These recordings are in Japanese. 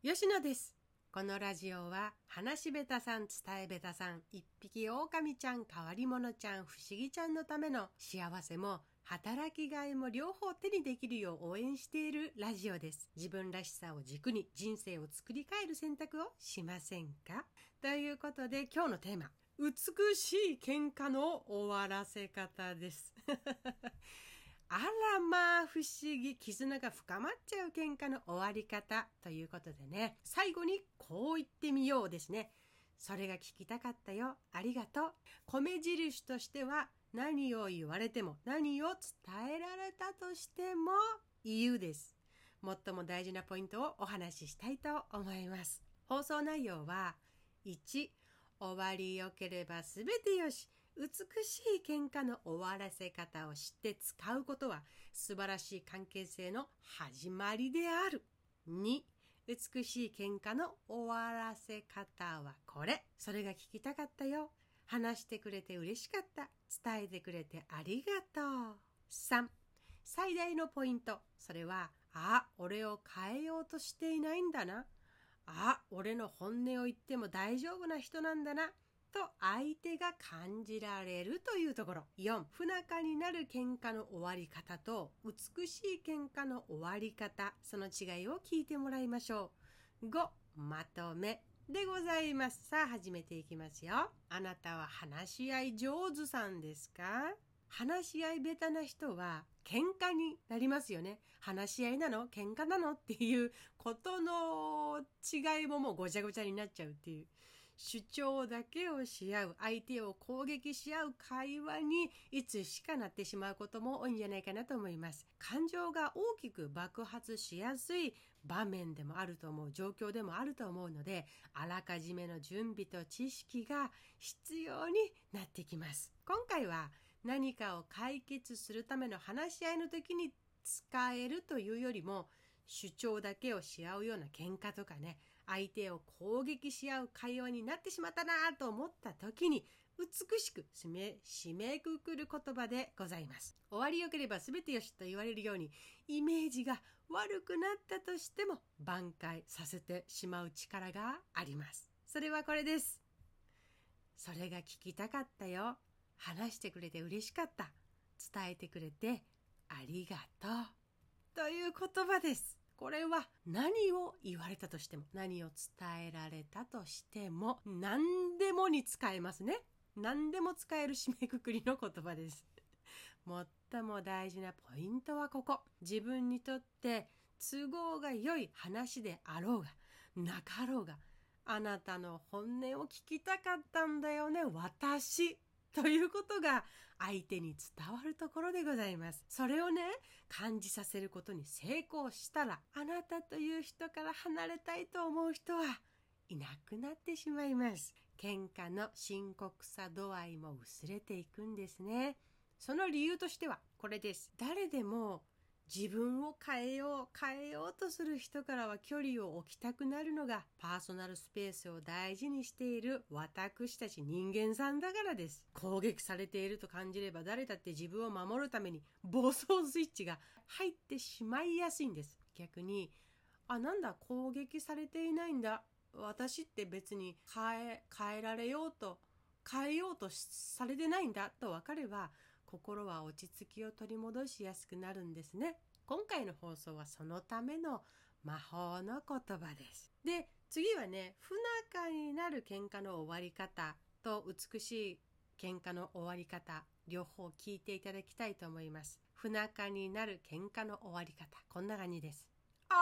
吉野です。このラジオは話しべたさん、伝えべたさん、一匹狼ちゃん、変わり者ちゃん、不思議ちゃんのための幸せも働きがいも両方手にできるよう応援しているラジオです。自分らしさを軸に人生を作り変える選択をしませんか？ということで今日のテーマ、美しい喧嘩の終わらせ方です。あらまあ不思議、絆が深まっちゃう喧嘩の終わり方ということでね、最後にこう言ってみようですね。それが聞きたかったよ、ありがとう。米印としては何を言われても何を伝えられたとしても言うです。最も大事なポイントをお話ししたいと思います。放送内容は1、終わりよければすべてよし。美しい喧嘩の終わらせ方を知って使うことは素晴らしい関係性の始まりである。2、美しい喧嘩の終わらせ方はこれ。それが聞きたかったよ。話してくれて嬉しかった。伝えてくれてありがとう。3、最大のポイント。それは、俺を変えようとしていないんだな。俺の本音を言っても大丈夫な人なんだな。と相手が感じられるというところ。4、不仲になる喧嘩の終わり方と美しい喧嘩の終わり方、その違いを聞いてもらいましょう。5、まとめでございます。さあ始めていきますよ。あなたは話し合い上手さんですか？話し合い下手な人は喧嘩になりますよね。話し合いなの？喧嘩なの？っていうことの違いももうごちゃごちゃになっちゃうっていう。主張だけをし合う、相手を攻撃し合う会話にいつしかなってしまうことも多いんじゃないかなと思います。感情が大きく爆発しやすい場面でもあると思う、状況でもあると思うので、あらかじめの準備と知識が必要になってきます。今回は何かを解決するための話し合いの時に使えるというよりも、主張だけをし合うような喧嘩とかね、相手を攻撃し合う会話になってしまったなと思った時に美しく締めくくる言葉でございます。終わりよければ全てよしと言われるように、イメージが悪くなったとしても挽回させてしまう力があります。それはこれです。それが聞きたかったよ。話してくれて嬉しかった。伝えてくれてありがとう。という言葉です。これは何を言われたとしても、何を伝えられたとしても、何でもに使えますね。何でも使える締めくくりの言葉です。最も大事なポイントはここ。自分にとって都合が良い話であろうが、なかろうが、あなたの本音を聞きたかったんだよね、私。ということが相手に伝わるところでございます。それをね、感じさせることに成功したら、あなたという人から離れたいと思う人はいなくなってしまいます。喧嘩の深刻さ度合いも薄れていくんですね。その理由としてはこれです。誰でも自分を変えようとする人からは距離を置きたくなるのがパーソナルスペースを大事にしている私たち人間さんだからです。攻撃されていると感じれば誰だって自分を守るために暴走スイッチが入ってしまいやすいんです。逆に、なんだ攻撃されていないんだ。私って別に変えようとされてないんだと分かれば心は落ち着きを取り戻しやすくなるんですね。今回の放送はそのための魔法の言葉です。で、次はね、不仲になる喧嘩の終わり方と美しい喧嘩の終わり方、両方聞いていただきたいと思います。不仲になる喧嘩の終わり方、こんな感じです。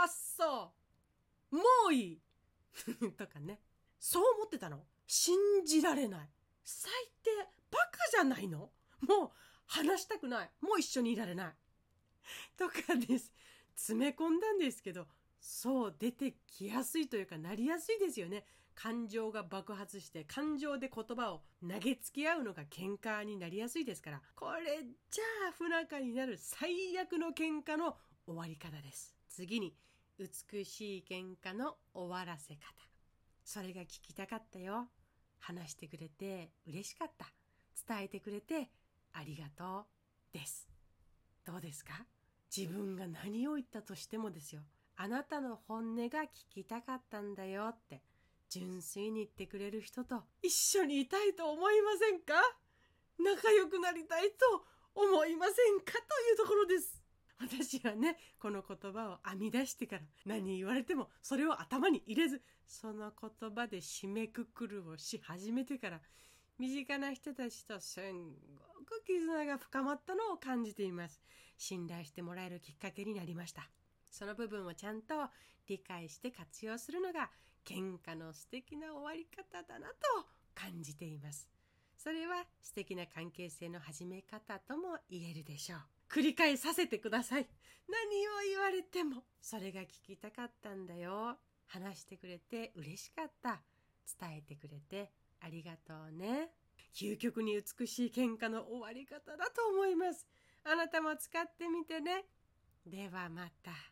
もういいとかね。そう思ってたの？信じられない。最低、バカじゃないの？もう話したくない。もう一緒にいられない。とかです。詰め込んだんですけど、そう出てきやすいというかなりやすいですよね。感情が爆発して感情で言葉を投げつけ合うのが喧嘩になりやすいですから、これじゃあ不仲になる最悪の喧嘩の終わり方です。次に、美しい喧嘩の終わらせ方。それが聞きたかったよ。話してくれて嬉しかった。伝えてくれてありがとうです。どうですか？自分が何を言ったとしてもですよ。 あなたの本音が聞きたかったんだよって純粋に言ってくれる人と一緒にいたいと思いませんか？仲良くなりたいと思いませんかというところです。私はね、この言葉を編み出してから何言われてもそれを頭に入れず、その言葉で締めくくるをし始めてから身近な人たちとすんごく絆が深まったのを感じています。信頼してもらえるきっかけになりました。その部分をちゃんと理解して活用するのが喧嘩の素敵な終わり方だなと感じています。それは素敵な関係性の始め方とも言えるでしょう。繰り返させてください。何を言われてもそれが聞きたかったんだよ。話してくれて嬉しかった。伝えてくれてありがとうね。究極に美しい喧嘩の終わり方だと思います。あなたも使ってみてね。ではまた。